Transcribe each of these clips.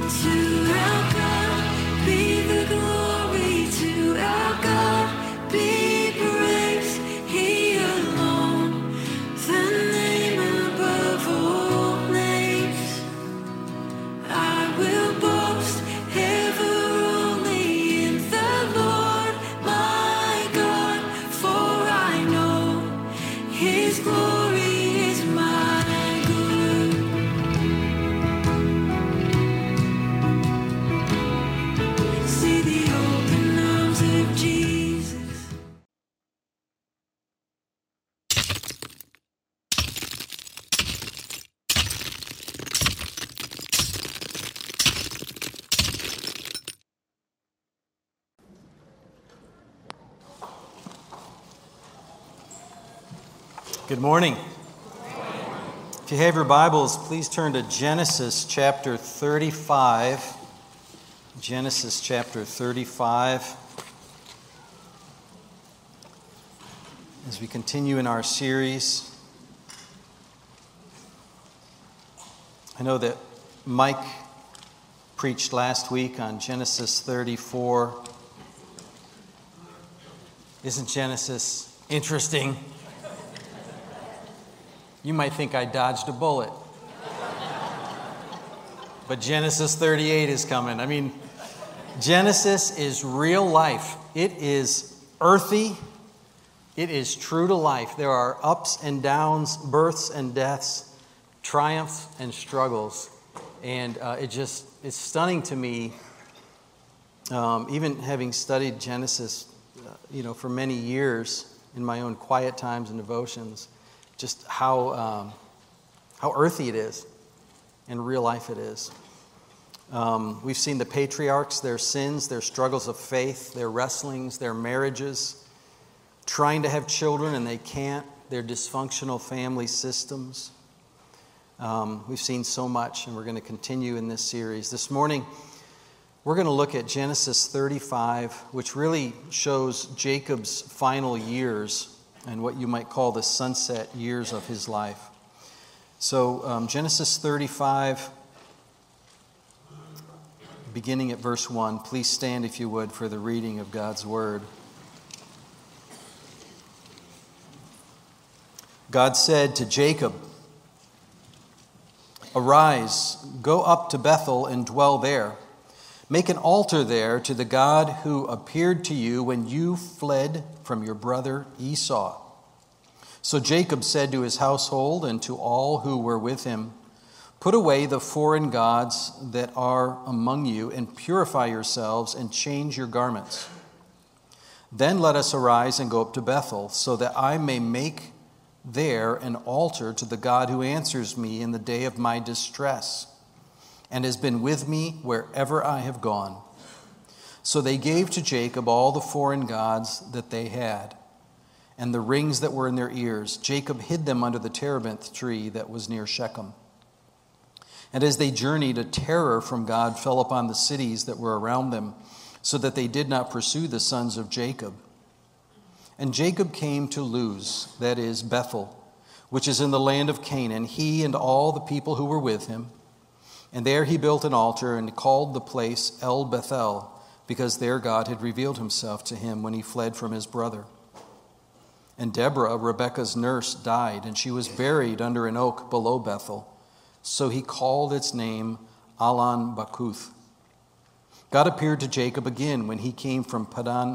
Good morning. If you have your Bibles, please turn to Genesis chapter 35. Genesis chapter 35. As we continue in our series, I know that Mike preached last week on Genesis 34. Isn't Genesis interesting? You might think I dodged a bullet. But Genesis 38 is coming. I mean, Genesis is real life. It is earthy. It is true to life. There are ups and downs, births and deaths, triumphs and struggles. And it's stunning to me, even having studied Genesis, for many years in my own quiet times and devotions, just how earthy it is and real life it is. We've seen the patriarchs, their sins, their struggles of faith, their wrestlings, their marriages, trying to have children and they can't, their dysfunctional family systems. We've seen so much, and we're going to continue in this series. This morning, we're going to look at Genesis 35, which really shows Jacob's final years and what you might call the sunset years of his life. So Genesis 35, beginning at verse 1. Please stand, if you would, for the reading of God's word. God said to Jacob, "Arise, go up to Bethel and dwell there. Make an altar there to the God who appeared to you when you fled from your brother Esau." So Jacob said to his household and to all who were with him, "Put away the foreign gods that are among you and purify yourselves and change your garments. Then let us arise and go up to Bethel, so that I may make there an altar to the God who answers me in the day of my distress, and has been with me wherever I have gone." So they gave to Jacob all the foreign gods that they had, and the rings that were in their ears. Jacob hid them under the terebinth tree that was near Shechem. And as they journeyed, a terror from God fell upon the cities that were around them, so that they did not pursue the sons of Jacob. And Jacob came to Luz, that is, Bethel, which is in the land of Canaan, he and all the people who were with him. And there he built an altar and called the place El Bethel, because there God had revealed himself to him when he fled from his brother. And Deborah, Rebekah's nurse, died, and she was buried under an oak below Bethel. So he called its name Allon Bakuth. God appeared to Jacob again when he came from Padan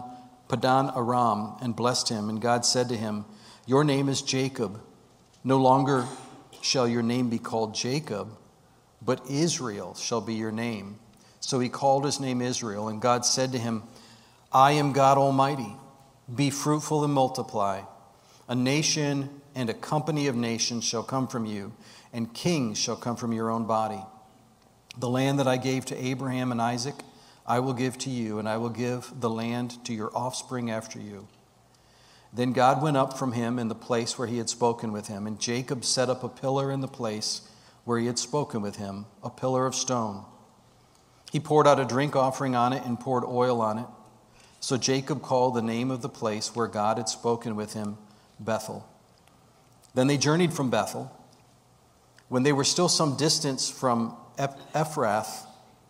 Aram and blessed him. And God said to him, "Your name is Jacob. No longer shall your name be called Jacob, but Israel shall be your name." So he called his name Israel, and God said to him, "I am God Almighty. Be fruitful and multiply. A nation and a company of nations shall come from you, and kings shall come from your own body. The land that I gave to Abraham and Isaac, I will give to you, and I will give the land to your offspring after you." Then God went up from him in the place where he had spoken with him, and Jacob set up a pillar in the place where he had spoken with him, a pillar of stone. He poured out a drink offering on it and poured oil on it. So Jacob called the name of the place where God had spoken with him Bethel. Then they journeyed from Bethel. When they were still some distance from Ephrath,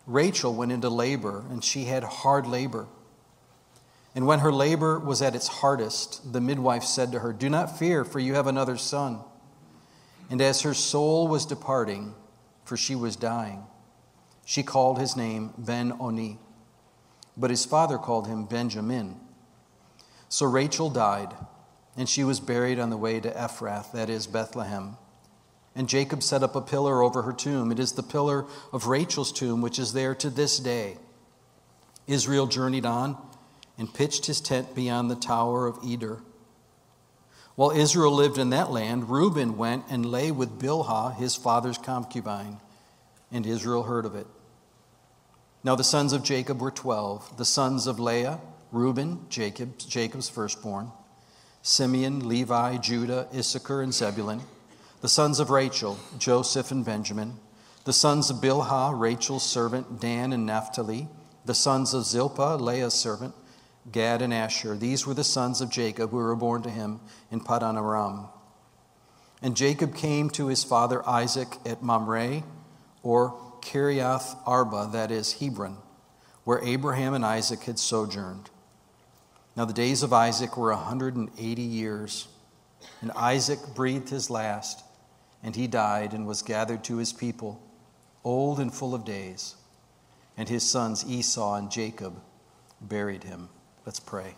Rachel went into labor, and she had hard labor. And when her labor was at its hardest, the midwife said to her, "Do not fear, for you have another son." And as her soul was departing, for she was dying, she called his name Ben-Oni, but his father called him Benjamin. So Rachel died, and she was buried on the way to Ephrath, that is, Bethlehem. And Jacob set up a pillar over her tomb. It is the pillar of Rachel's tomb, which is there to this day. Israel journeyed on and pitched his tent beyond the tower of Eder. While Israel lived in that land, Reuben went and lay with Bilhah, his father's concubine, and Israel heard of it. Now the sons of Jacob were 12, the sons of Leah, Reuben, Jacob's firstborn, Simeon, Levi, Judah, Issachar, and Zebulun, the sons of Rachel, Joseph and Benjamin, the sons of Bilhah, Rachel's servant, Dan and Naphtali, the sons of Zilpah, Leah's servant, Gad and Asher. These were the sons of Jacob who were born to him in Paddan Aram. And Jacob came to his father Isaac at Mamre, or Kiriath Arba, that is Hebron, where Abraham and Isaac had sojourned. Now the days of Isaac were 180 years, and Isaac breathed his last, and he died and was gathered to his people, old and full of days. And his sons Esau and Jacob buried him. Let's pray.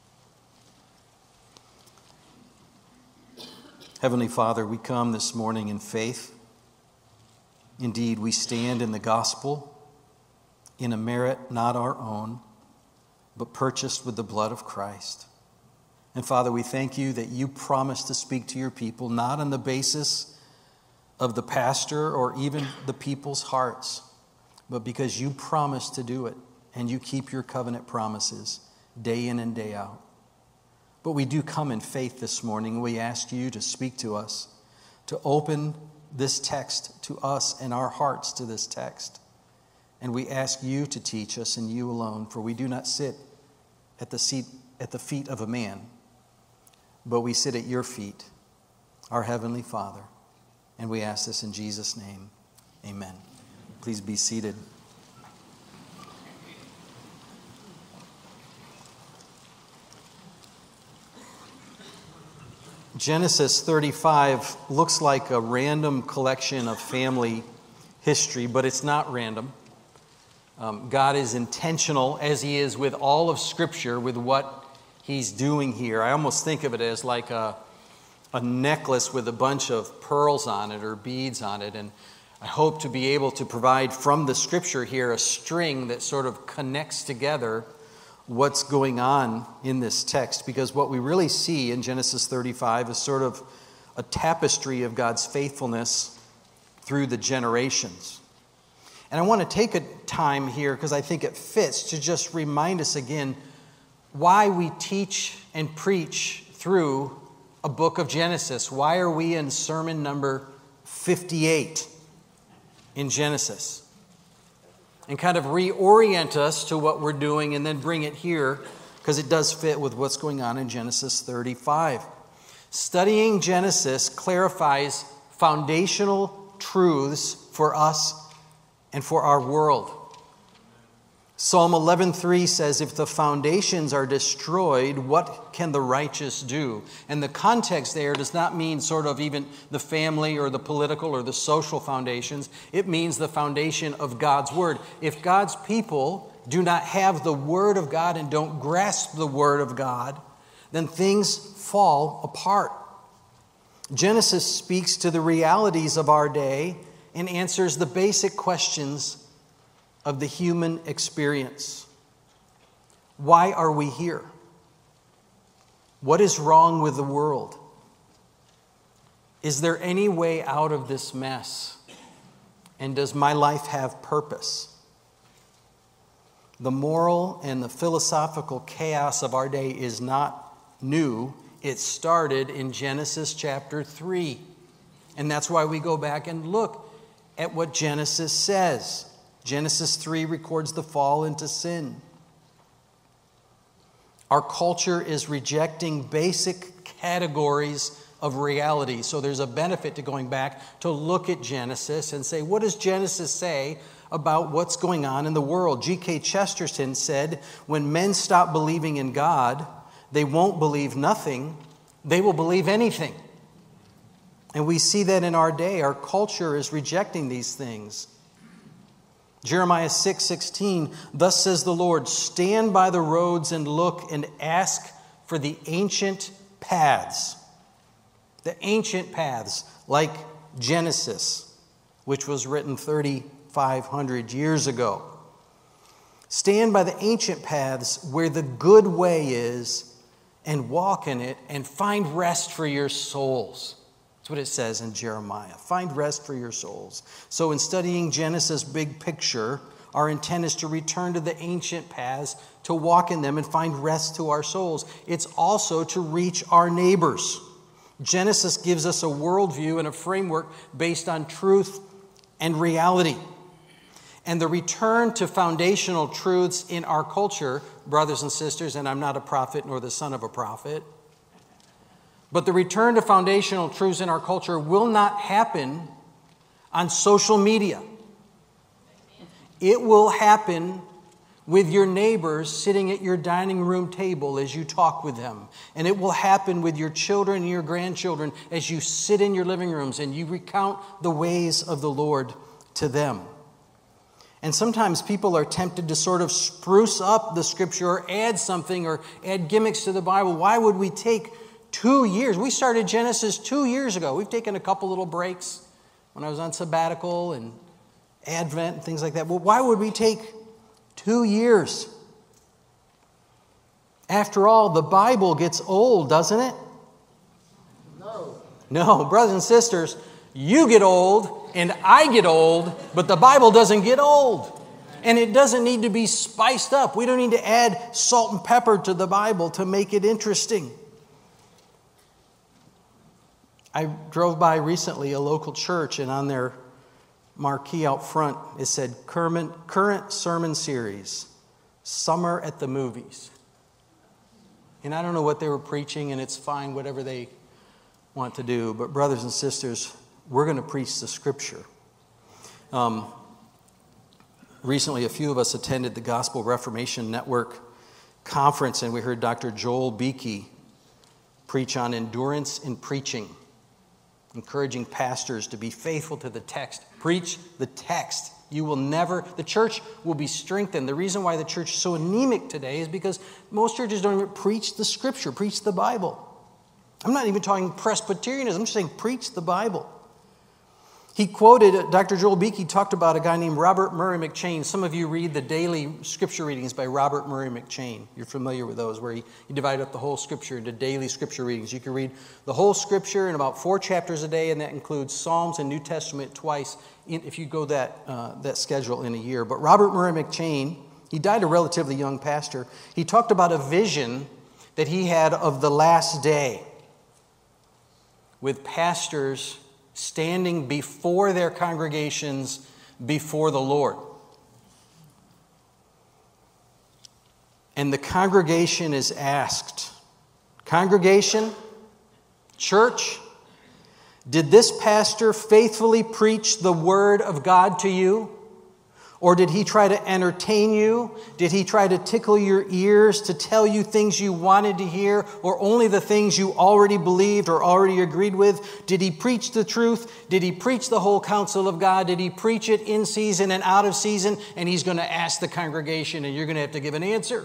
Heavenly Father, we come this morning in faith. Indeed, we stand in the gospel in a merit not our own, but purchased with the blood of Christ. And Father, we thank you that you promise to speak to your people, not on the basis of the pastor or even the people's hearts, but because you promise to do it, and you keep your covenant promises day in and day out. But we do come in faith this morning. We ask you to speak to us, to open this text to us and our hearts to this text. And we ask you to teach us and you alone, for we do not sit at the feet of a man, but we sit at your feet, our Heavenly Father. And we ask this in Jesus' name. Amen. Please be seated. Genesis 35 looks like a random collection of family history, but it's not random. God is intentional, as he is with all of Scripture, with what he's doing here. I almost think of it as like a necklace with a bunch of pearls on it or beads on it. And I hope to be able to provide from the Scripture here a string that sort of connects together what's going on in this text, because what we really see in Genesis 35 is sort of a tapestry of God's faithfulness through the generations. And I want to take a time here, because I think it fits, to just remind us again why we teach and preach through a book of Genesis. Why are we in sermon number 58 in Genesis? And kind of reorient us to what we're doing and then bring it here, because it does fit with what's going on in Genesis 35. Studying Genesis clarifies foundational truths for us and for our world. Psalm 11:3 says, if the foundations are destroyed, what can the righteous do? And the context there does not mean sort of even the family or the political or the social foundations. It means the foundation of God's Word. If God's people do not have the Word of God and don't grasp the Word of God, then things fall apart. Genesis speaks to the realities of our day and answers the basic questions of the human experience. Why are we here? What is wrong with the world? Is there any way out of this mess? And does my life have purpose? The moral and the philosophical chaos of our day is not new. It started in Genesis chapter 3. And that's why we go back and look at what Genesis says. Genesis 3 records the fall into sin. Our culture is rejecting basic categories of reality. So there's a benefit to going back to look at Genesis and say, what does Genesis say about what's going on in the world? G.K. Chesterton said, when men stop believing in God, they won't believe nothing, they will believe anything. And we see that in our day. Our culture is rejecting these things. Jeremiah 6:16, thus says the Lord, stand by the roads and look and ask for the ancient paths. The ancient paths, like Genesis, which was written 3,500 years ago. Stand by the ancient paths where the good way is and walk in it and find rest for your souls. That's what it says in Jeremiah. Find rest for your souls. So in studying Genesis' big picture, our intent is to return to the ancient paths, to walk in them and find rest to our souls. It's also to reach our neighbors. Genesis gives us a worldview and a framework based on truth and reality. And the return to foundational truths in our culture, brothers and sisters, and I'm not a prophet nor the son of a prophet, but the return to foundational truths in our culture will not happen on social media. It will happen with your neighbors sitting at your dining room table as you talk with them. And it will happen with your children and your grandchildren as you sit in your living rooms and you recount the ways of the Lord to them. And sometimes people are tempted to sort of spruce up the Scripture or add something or add gimmicks to the Bible. Why would we take 2 years? We started Genesis 2 years ago. We've taken a couple little breaks when I was on sabbatical and Advent and things like that. Well, why would we take 2 years? After all, the Bible gets old, doesn't it? No, brothers and sisters, you get old and I get old, but the Bible doesn't get old. And it doesn't need to be spiced up. We don't need to add salt and pepper to the Bible to make it interesting. I drove by recently a local church, and on their marquee out front, it said, current sermon series, Summer at the Movies. And I don't know what they were preaching, and it's fine, whatever they want to do. But brothers and sisters, we're going to preach the Scripture. Recently, a few of us attended the Gospel Reformation Network conference, and we heard Dr. Joel Beeke preach on endurance in preaching, encouraging pastors to be faithful to the text. Preach the text. The church will be strengthened. The reason why the church is so anemic today is because most churches don't even preach the Scripture, preach the Bible. I'm not even talking Presbyterianism. I'm just saying preach the Bible. He quoted, Dr. Joel Beeke talked about a guy named Robert Murray McCheyne. Some of you read the daily Scripture readings by Robert Murray McCheyne. You're familiar with those, where he divided up the whole Scripture into daily Scripture readings. You can read the whole Scripture in about 4 chapters a day, and that includes Psalms and New Testament twice, if you go that schedule in a year. But Robert Murray McCheyne, he died a relatively young pastor. He talked about a vision that he had of the last day with pastors standing before their congregations before the Lord. And the congregation is asked, congregation, church, did this pastor faithfully preach the Word of God to you? Or did he try to entertain you? Did he try to tickle your ears to tell you things you wanted to hear, or only the things you already believed or already agreed with? Did he preach the truth? Did he preach the whole counsel of God? Did he preach it in season and out of season? And he's going to ask the congregation, and you're going to have to give an answer.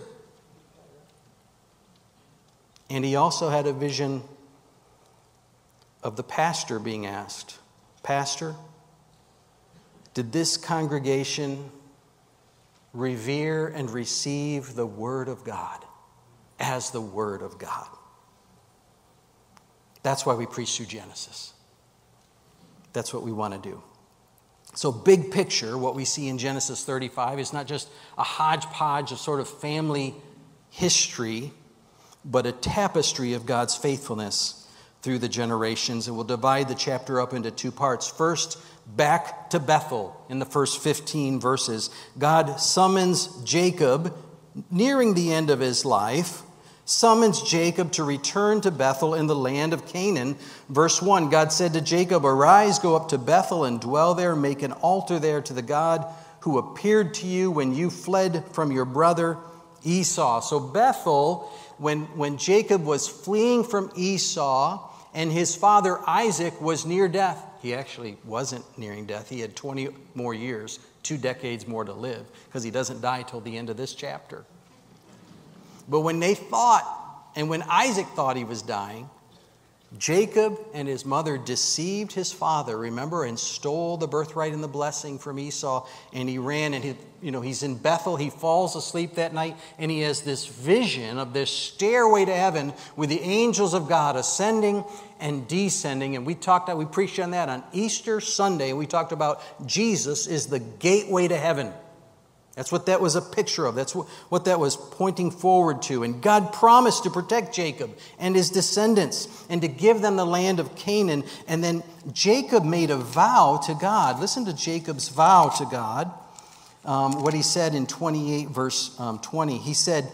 And he also had a vision of the pastor being asked, Pastor, did this congregation revere and receive the Word of God as the Word of God? That's why we preach through Genesis. That's what we want to do. So big picture, what we see in Genesis 35 is not just a hodgepodge of sort of family history, but a tapestry of God's faithfulness through the generations. And we'll divide the chapter up into 2 parts. First, back to Bethel in the first 15 verses. God summons Jacob, nearing the end of his life, summons Jacob to return to Bethel in the land of Canaan. Verse 1, God said to Jacob, "Arise, go up to Bethel and dwell there, make an altar there to the God who appeared to you when you fled from your brother Esau." So Bethel, when Jacob was fleeing from Esau and his father Isaac was near death, he actually wasn't nearing death. He had 20 more years, 2 decades more to live, because he doesn't die till the end of this chapter. But when they thought, and when Isaac thought he was dying, Jacob and his mother deceived his father, remember, and stole the birthright and the blessing from Esau. And he ran, and he's in Bethel. He falls asleep that night, and he has this vision of this stairway to heaven with the angels of God ascending and descending. And we preached on that on Easter Sunday. We talked about Jesus is the gateway to heaven. That's what that was a picture of. That's what that was pointing forward to. And God promised to protect Jacob and his descendants and to give them the land of Canaan. And then Jacob made a vow to God. Listen to Jacob's vow to God. What he said in 28 verse 20. He said,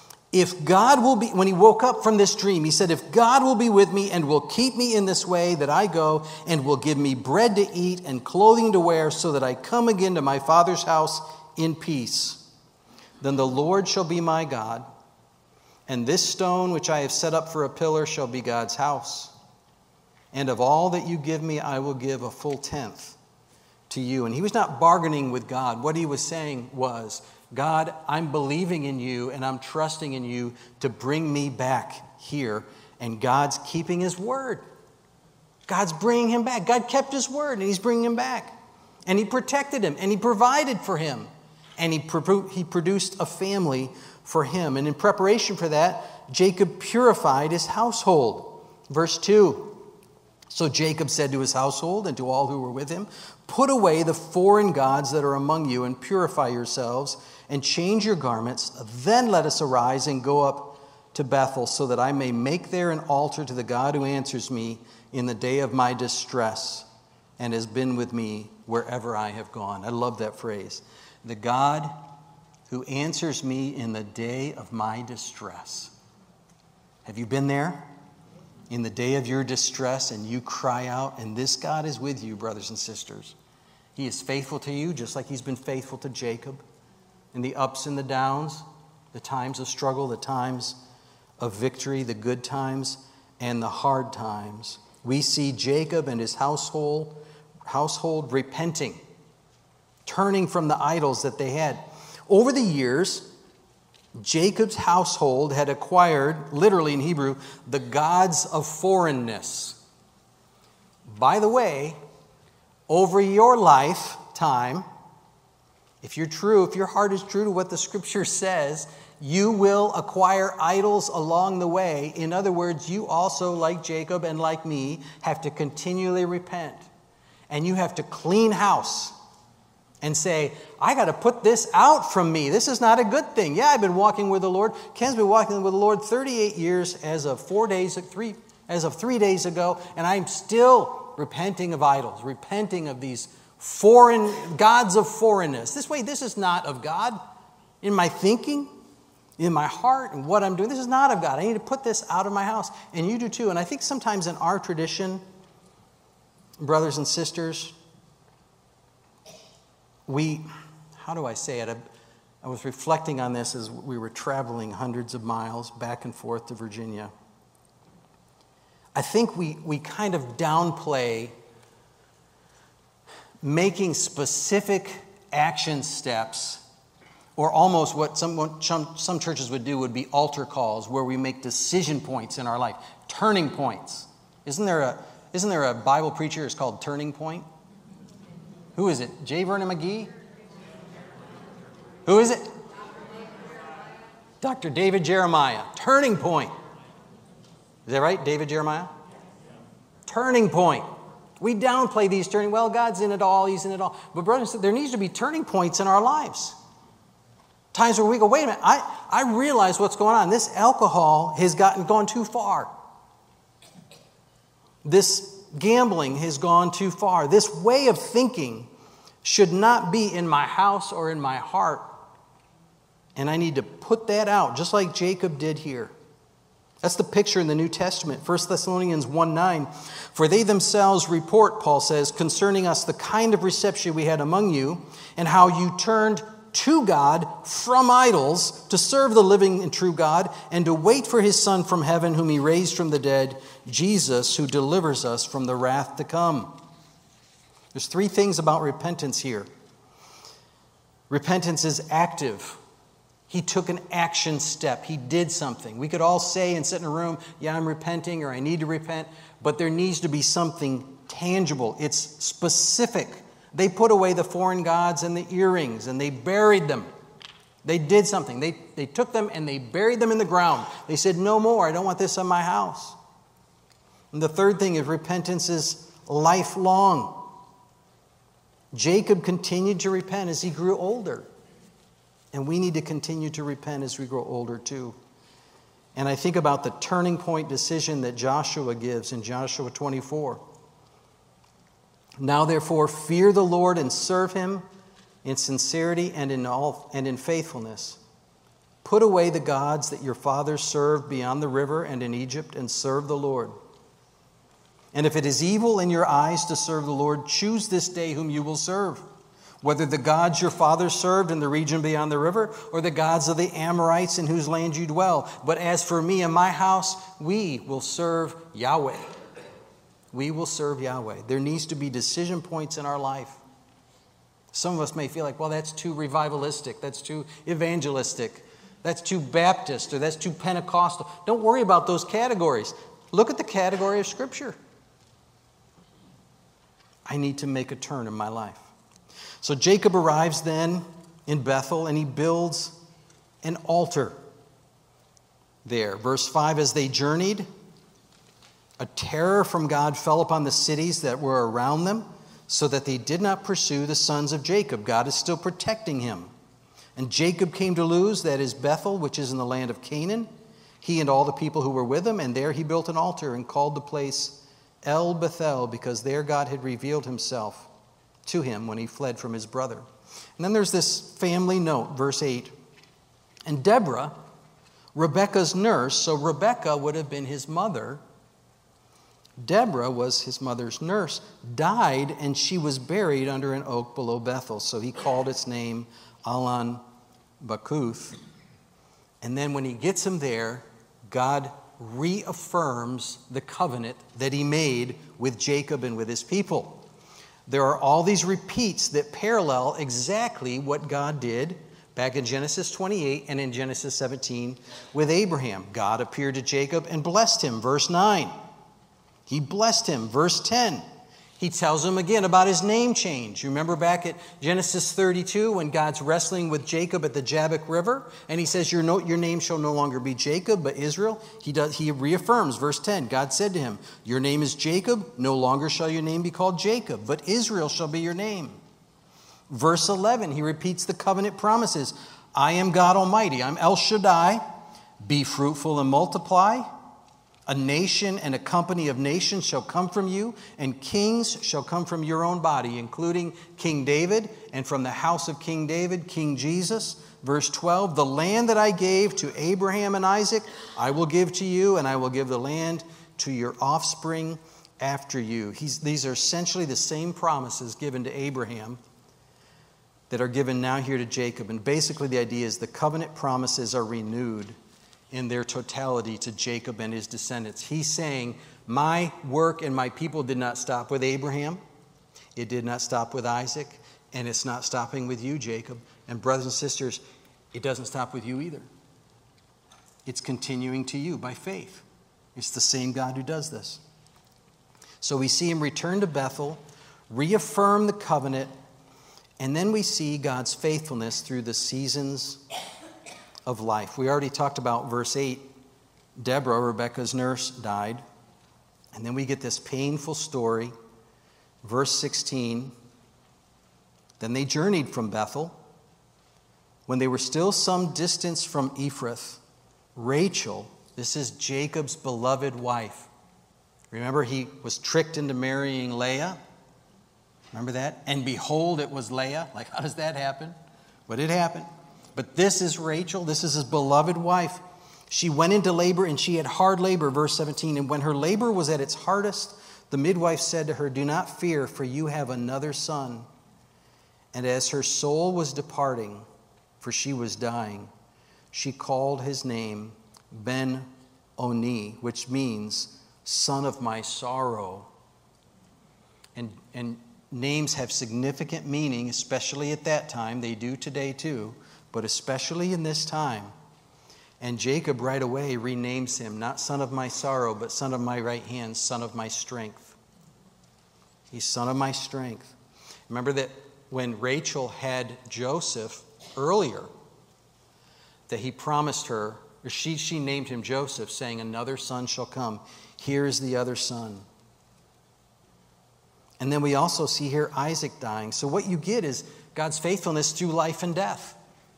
"If God will be," when he woke up from this dream, he said, "If God will be with me and will keep me in this way that I go, and will give me bread to eat and clothing to wear, so that I come again to my father's house in peace, then the Lord shall be my God, and this stone which I have set up for a pillar shall be God's house. And of all that you give me, I will give a full tenth to you." And he was not bargaining with God. What he was saying was, "God, I'm believing in you and I'm trusting in you to bring me back here." And God's keeping his word. God's bringing him back. God kept his word and he's bringing him back. And he protected him and he provided for him. And he produced a family for him. And in preparation for that, Jacob purified his household. Verse 2, "So Jacob said to his household and to all who were with him, 'Put away the foreign gods that are among you and purify yourselves and change your garments. Then let us arise and go up to Bethel, so that I may make there an altar to the God who answers me in the day of my distress and has been with me wherever I have gone.'" I love that phrase. The God who answers me in the day of my distress. Have you been there? In the day of your distress, and you cry out, and this God is with you, brothers and sisters. He is faithful to you, just like he's been faithful to Jacob. In the ups and the downs, the times of struggle, the times of victory, the good times and the hard times. We see Jacob and his household repenting, turning from the idols that they had. Over the years, Jacob's household had acquired, literally in Hebrew, the gods of foreignness. By the way, over your lifetime, if your heart is true to what the scripture says, you will acquire idols along the way. In other words, you also, like Jacob and like me, have to continually repent. And you have to clean house and say, "I got to put this out from me. This is not a good thing." Yeah, I've been walking with the Lord. Ken's been walking with the Lord 38 years as of 3 days ago, and I'm still repenting of idols, repenting of these foreign gods of foreignness. This is not of God. In my thinking, in my heart, and what I'm doing, this is not of God. I need to put this out of my house, and you do too. And I think sometimes in our tradition, brothers and sisters, how do I say it? I was reflecting on this as we were traveling hundreds of miles back and forth to Virginia. I think we kind of downplay making specific action steps, or almost what some churches would do would be altar calls, where we make decision points in our life, turning points. Isn't there a Bible preacher who's called Turning Point? Who is it? J. Vernon McGee? Who is it? Dr. David Jeremiah. Turning Point. Is that right, David Jeremiah? Turning Point. We downplay these turning. Well, God's in it all. He's in it all. But brothers and sisters, there needs to be turning points in our lives. Times where we go, wait a minute, I realize what's going on. This alcohol has gone too far. This gambling has gone too far. This way of thinking should not be in my house or in my heart. And I need to put that out, just like Jacob did here. That's the picture in the New Testament. 1 Thessalonians 1:9. For they themselves report, Paul says, concerning us the kind of reception we had among you, and how you turned to God from idols to serve the living and true God, and to wait for his Son from heaven, whom he raised from the dead, Jesus, who delivers us from the wrath to come. There's three things about repentance here. Repentance is active. He took an action step. He did something. We could all say and sit in a room, yeah, I'm repenting, or I need to repent, but there needs to be something tangible. It's specific. They put away the foreign gods and the earrings, and they buried them. They did something. They took them and they buried them in the ground. They said, no more. I don't want this in my house. And the third thing is repentance is lifelong. Jacob continued to repent as he grew older. And we need to continue to repent as we grow older too. And I think about the turning point decision that Joshua gives in Joshua 24. Now therefore fear the Lord and serve him in sincerity and in faithfulness. Put away the gods that your fathers served beyond the river and in Egypt, and serve the Lord. And if it is evil in your eyes to serve the Lord, choose this day whom you will serve, whether the gods your fathers served in the region beyond the river, or the gods of the Amorites in whose land you dwell. But as for me and my house, we will serve Yahweh. We will serve Yahweh. There needs to be decision points in our life. Some of us may feel like, well, that's too revivalistic, that's too evangelistic, that's too Baptist, or that's too Pentecostal. Don't worry about those categories. Look at the category of Scripture. I need to make a turn in my life. So Jacob arrives then in Bethel, and he builds an altar there. Verse 5, as they journeyed, a terror from God fell upon the cities that were around them, so that they did not pursue the sons of Jacob. God is still protecting him. And Jacob came to Luz, that is Bethel, which is in the land of Canaan, he and all the people who were with him, and there he built an altar and called the place El Bethel, because there God had revealed himself to him when he fled from his brother. And then there's this family note, verse 8. And Deborah, Rebekah's nurse, so Rebekah would have been his mother. Deborah was his mother's nurse, died, and she was buried under an oak below Bethel. So he called its name Allon Bakuth. And then when he gets him there, God reaffirms the covenant that he made with Jacob and with his people. There are all these repeats that parallel exactly what God did back in Genesis 28 and in Genesis 17 with Abraham. God appeared to Jacob and blessed him, verse 9. He blessed him, verse 10. He tells him again about his name change. You remember back at Genesis 32 when God's wrestling with Jacob at the Jabbok River, and he says, your name shall no longer be Jacob, but Israel. He reaffirms, verse 10. God said to him, your name is Jacob, no longer shall your name be called Jacob, but Israel shall be your name. Verse 11, he repeats the covenant promises. I am God Almighty, I'm El Shaddai, be fruitful and multiply. A nation and a company of nations shall come from you, and kings shall come from your own body, including King David, and from the house of King David, King Jesus. Verse 12, the land that I gave to Abraham and Isaac, I will give to you, and I will give the land to your offspring after you. These are essentially the same promises given to Abraham that are given now here to Jacob. And basically the idea is the covenant promises are renewed in their totality to Jacob and his descendants. He's saying, my work and my people did not stop with Abraham. It did not stop with Isaac. And it's not stopping with you, Jacob. And brothers and sisters, it doesn't stop with you either. It's continuing to you by faith. It's the same God who does this. So we see him return to Bethel, reaffirm the covenant, and then we see God's faithfulness through the seasons of life. We already talked about verse 8. Deborah, Rebekah's nurse, died. And then we get this painful story. Verse 16. Then they journeyed from Bethel. When they were still some distance from Ephrath, Rachel, this is Jacob's beloved wife. Remember, he was tricked into marrying Leah. Remember that? And behold, it was Leah. Like, how does that happen? But it happened. But this is Rachel. This is his beloved wife. She went into labor, and she had hard labor, verse 17. And when her labor was at its hardest, the midwife said to her, "Do not fear, for you have another son." And as her soul was departing, for she was dying, she called his name Ben-Oni, which means son of my sorrow. And names have significant meaning, especially at that time. They do today too, but especially in this time. And Jacob right away renames him, not son of my sorrow, but son of my right hand, son of my strength. He's son of my strength. Remember that when Rachel had Joseph earlier, that he promised her, or she named him Joseph, saying, "Another son shall come. Here is the other son." And then we also see here Isaac dying. So what you get is God's faithfulness through life and death.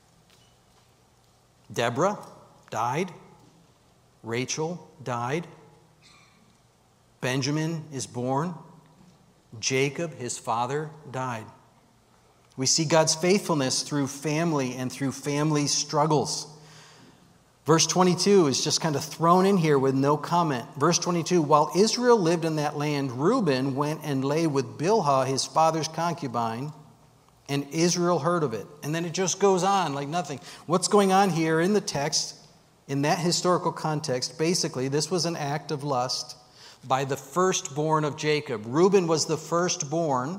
Deborah died. Rachel died. Benjamin is born. Jacob, his father, died. We see God's faithfulness through family and through family struggles. Verse 22 is just kind of thrown in here with no comment. Verse 22, while Israel lived in that land, Reuben went and lay with Bilhah, his father's concubine, and Israel heard of it. And then it just goes on like nothing. What's going on here in the text, in that historical context, basically this was an act of lust by the firstborn of Jacob. Reuben was the firstborn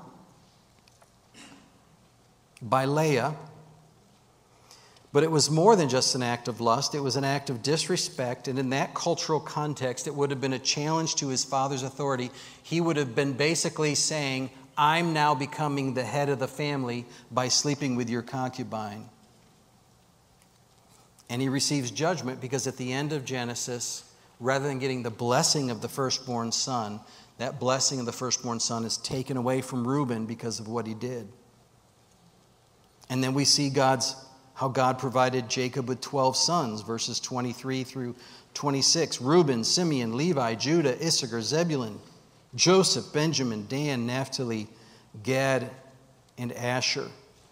by Leah. But it was more than just an act of lust. It was an act of disrespect. And in that cultural context, it would have been a challenge to his father's authority. He would have been basically saying, "I'm now becoming the head of the family by sleeping with your concubine." And he receives judgment because at the end of Genesis, rather than getting the blessing of the firstborn son, that blessing of the firstborn son is taken away from Reuben because of what he did. And then we see how God provided Jacob with 12 sons, verses 23 through 26. Reuben, Simeon, Levi, Judah, Issachar, Zebulun, Joseph, Benjamin, Dan, Naphtali, Gad, and Asher.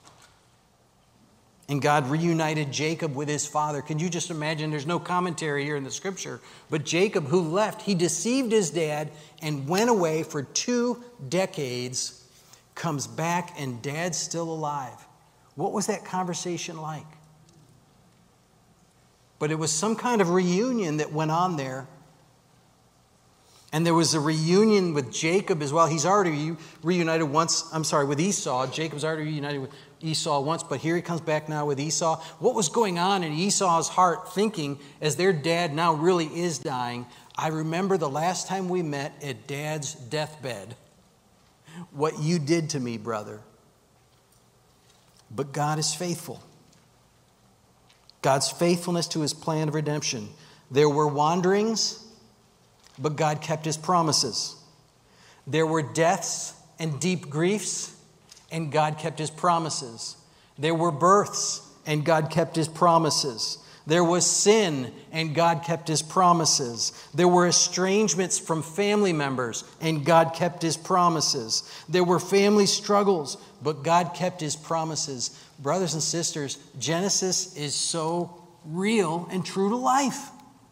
And God reunited Jacob with his father. Can you just imagine? There's no commentary here in the scripture. But Jacob, who left, he deceived his dad and went away for 2 decades, comes back and dad's still alive. What was that conversation like? But it was some kind of reunion that went on there. And there was a reunion with Jacob as well. He's already reunited once, with Esau. Jacob's already reunited with Esau once, but here he comes back now with Esau. What was going on in Esau's heart, thinking as their dad now really is dying? I remember the last time we met at Dad's deathbed. What you did to me, brother. But God is faithful. God's faithfulness to his plan of redemption. There were wanderings, but God kept his promises. There were deaths and deep griefs, and God kept his promises. There were births, and God kept his promises. There was sin, and God kept his promises. There were estrangements from family members, and God kept his promises. There were family struggles, but God kept his promises. Brothers and sisters, Genesis is so real and true to life.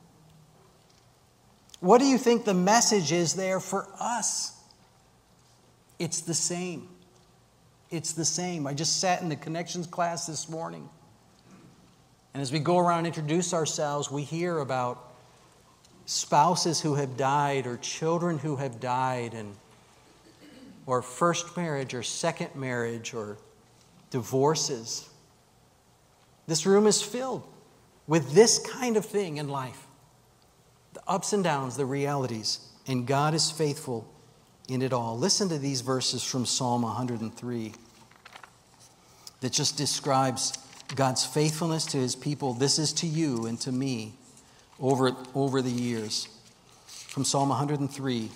What do you think the message is there for us? It's the same. It's the same. I just sat in the connections class this morning. And as we go around and introduce ourselves, we hear about spouses who have died or children who have died, or first marriage or second marriage or divorces. This room is filled with this kind of thing in life. The ups and downs, the realities, and God is faithful in it all. Listen to these verses from Psalm 103 that just describes God's faithfulness to his people. This is to you and to me over the years. From Psalm 103.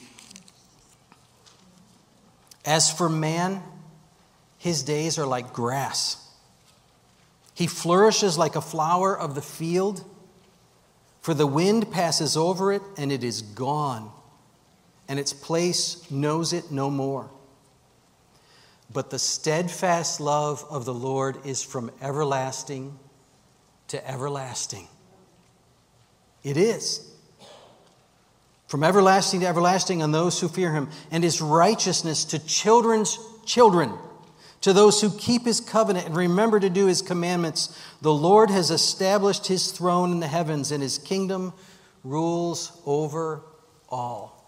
As for man, his days are like grass. He flourishes like a flower of the field. For the wind passes over it, and it is gone, and its place knows it no more. But the steadfast love of the Lord is from everlasting to everlasting It is. From everlasting to everlasting on those who fear him, and his righteousness to children's children, to those who keep his covenant and remember to do his commandments. The Lord has established his throne in the heavens, and his kingdom rules over all.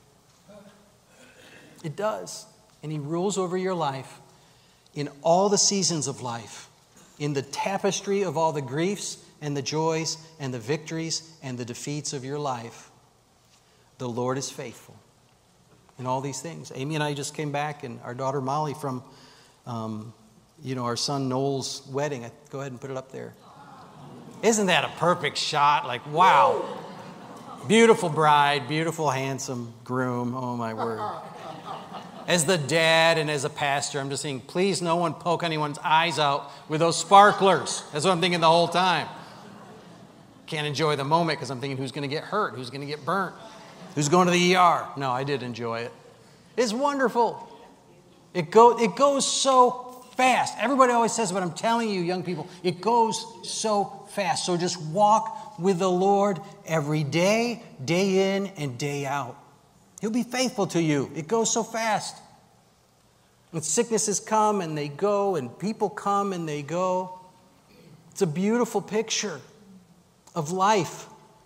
It does. And he rules over your life in all the seasons of life, in the tapestry of all the griefs and the joys and the victories and the defeats of your life. The Lord is faithful in all these things. Amy and I just came back, and our daughter Molly from, our son Noel's wedding. Go ahead and put it up there. Isn't that a perfect shot? Like, wow. Beautiful bride, beautiful, handsome groom. Oh, my word. As the dad and as a pastor, I'm just saying, please no one poke anyone's eyes out with those sparklers. That's what I'm thinking the whole time. Can't enjoy the moment because I'm thinking, who's going to get hurt? Who's going to get burnt? Who's going to the ER? No, I did enjoy it. It's wonderful. It goes so fast. Everybody always says, but I'm telling you, young people, it goes so fast. So just walk with the Lord every day, day in and day out. He'll be faithful to you. It goes so fast. And sicknesses come and they go, and people come and they go. It's a beautiful picture of life.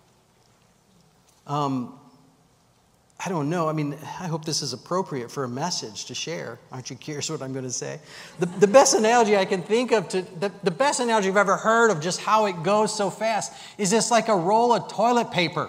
I don't know. I hope this is appropriate for a message to share. Aren't you curious what I'm going to say? The best analogy I can think of, the best analogy I've ever heard of just how it goes so fast is just like a roll of toilet paper.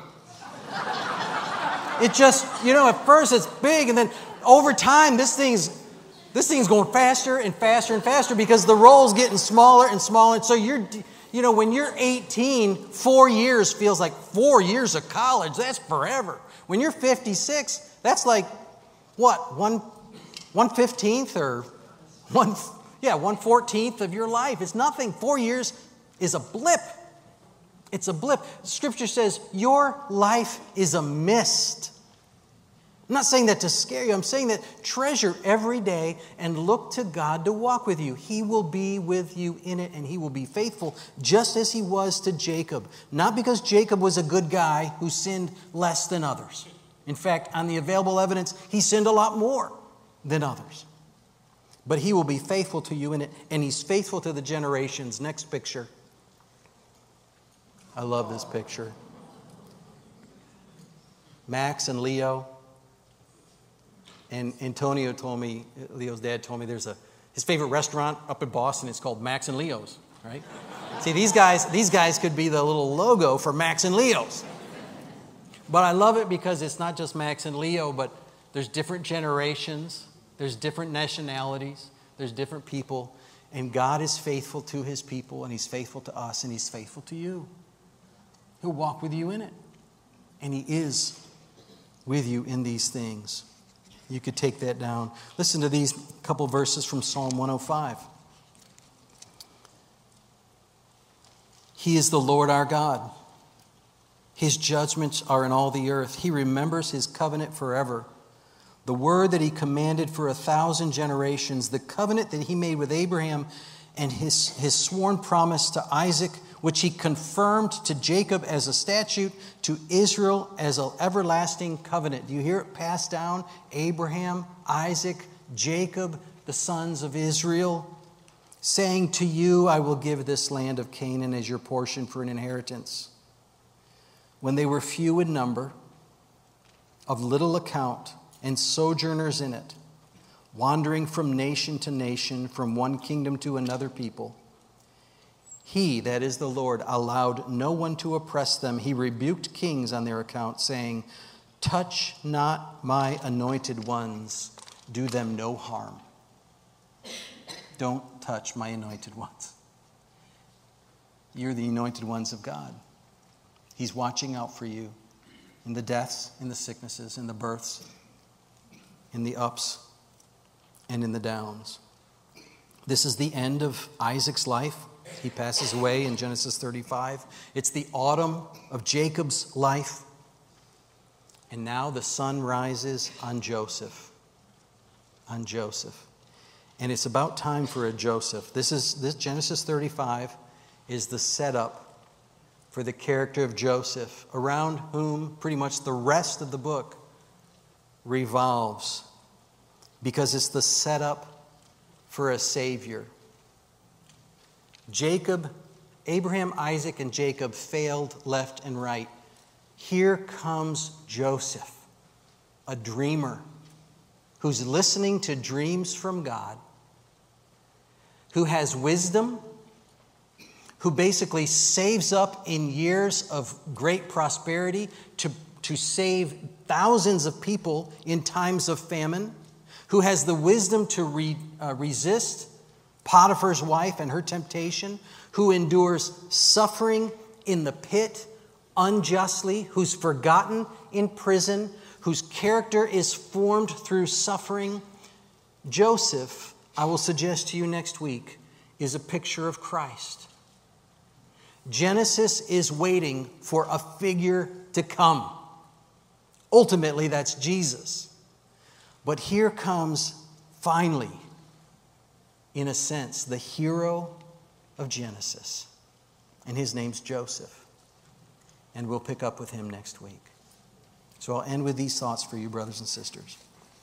It just, at first it's big, and then over time this thing's going faster and faster and faster because the roll's getting smaller and smaller. And so when you're 18, 4 years feels like 4 years of college. That's forever. When you're 56, that's like, what, 1/15th or 1/14th of your life. It's nothing. 4 years is a blip. It's a blip. Scripture says your life is a mist. I'm not saying that to scare you. I'm saying that treasure every day and look to God to walk with you. He will be with you in it, and he will be faithful just as he was to Jacob. Not because Jacob was a good guy who sinned less than others. In fact, on the available evidence, he sinned a lot more than others. But he will be faithful to you in it, and he's faithful to the generations. Next picture. I love this picture. Max and Leo. And Antonio told me, Leo's dad told me his favorite restaurant up in Boston is called Max and Leo's, right? See, these guys could be the little logo for Max and Leo's. But I love it because it's not just Max and Leo, but there's different generations, there's different nationalities, there's different people, and God is faithful to his people, and he's faithful to us, and he's faithful to you. He'll walk with you in it. And he is with you in these things. You could take that down. Listen to these couple verses from Psalm 105. He is the Lord our God. His judgments are in all the earth. He remembers his covenant forever. The word that he commanded for 1,000 generations, the covenant that he made with Abraham and his sworn promise to Isaac, which he confirmed to Jacob as a statute, to Israel as an everlasting covenant. Do you hear it passed down? Abraham, Isaac, Jacob, the sons of Israel, saying, to you I will give this land of Canaan as your portion for an inheritance. When they were few in number, of little account, and sojourners in it, wandering from nation to nation, from one kingdom to another people, he, that is the Lord, allowed no one to oppress them. He rebuked kings on their account, saying, touch not my anointed ones. Do them no harm. Don't touch my anointed ones. You're the anointed ones of God. He's watching out for you in the deaths, in the sicknesses, in the births, in the ups, and in the downs. This is the end of Isaac's life. He passes away in Genesis 35. It's the autumn of Jacob's life. And now the sun rises on Joseph. On Joseph. And it's about time for a Joseph. This Genesis 35 is the setup for the character of Joseph, around whom pretty much the rest of the book revolves, because it's the setup for a Savior. Abraham, Isaac, and Jacob failed left and right. Here comes Joseph, a dreamer who's listening to dreams from God, who has wisdom, who basically saves up in years of great prosperity to save thousands of people in times of famine, who has the wisdom to resist Potiphar's wife and her temptation, who endures suffering in the pit unjustly, who's forgotten in prison, whose character is formed through suffering. Joseph, I will suggest to you next week, is a picture of Christ. Genesis is waiting for a figure to come. Ultimately, that's Jesus. But here comes, finally, in a sense, the hero of Genesis. And his name's Joseph. And we'll pick up with him next week. So I'll end with these thoughts for you, brothers and sisters.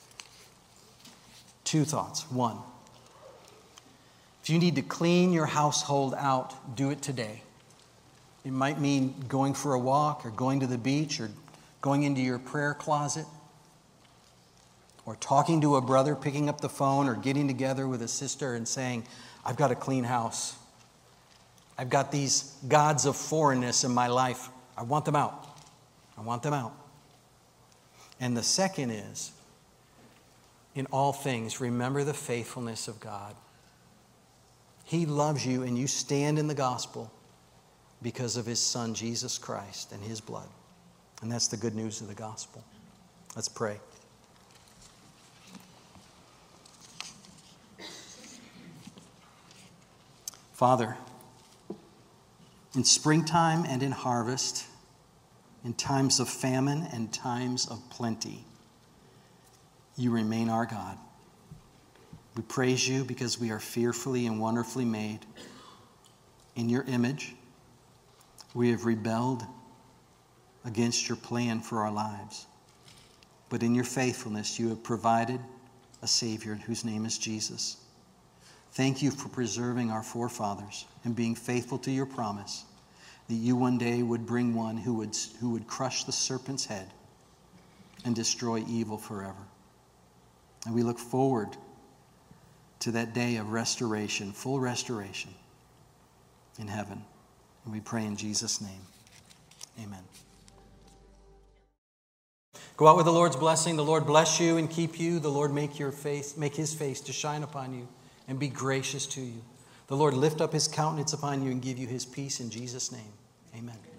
2 thoughts. 1, if you need to clean your household out, do it today. It might mean going for a walk or going to the beach or going into your prayer closet or talking to a brother, picking up the phone, or getting together with a sister and saying, I've got a clean house. I've got these gods of foreignness in my life. I want them out. I want them out. And the second is, in all things, remember the faithfulness of God. He loves you, and you stand in the gospel because of his Son, Jesus Christ, and his blood. And that's the good news of the gospel. Let's pray. Father, in springtime and in harvest, in times of famine and times of plenty, you remain our God. We praise you because we are fearfully and wonderfully made in your image. We have rebelled against your plan for our lives. But in your faithfulness, you have provided a Savior whose name is Jesus. Thank you for preserving our forefathers and being faithful to your promise that you one day would bring one who would crush the serpent's head and destroy evil forever. And we look forward to that day of restoration, full restoration in heaven. And we pray in Jesus' name. Amen. Go out with the Lord's blessing. The Lord bless you and keep you. The Lord make his face to shine upon you and be gracious to you. The Lord lift up his countenance upon you and give you his peace in Jesus' name. Amen.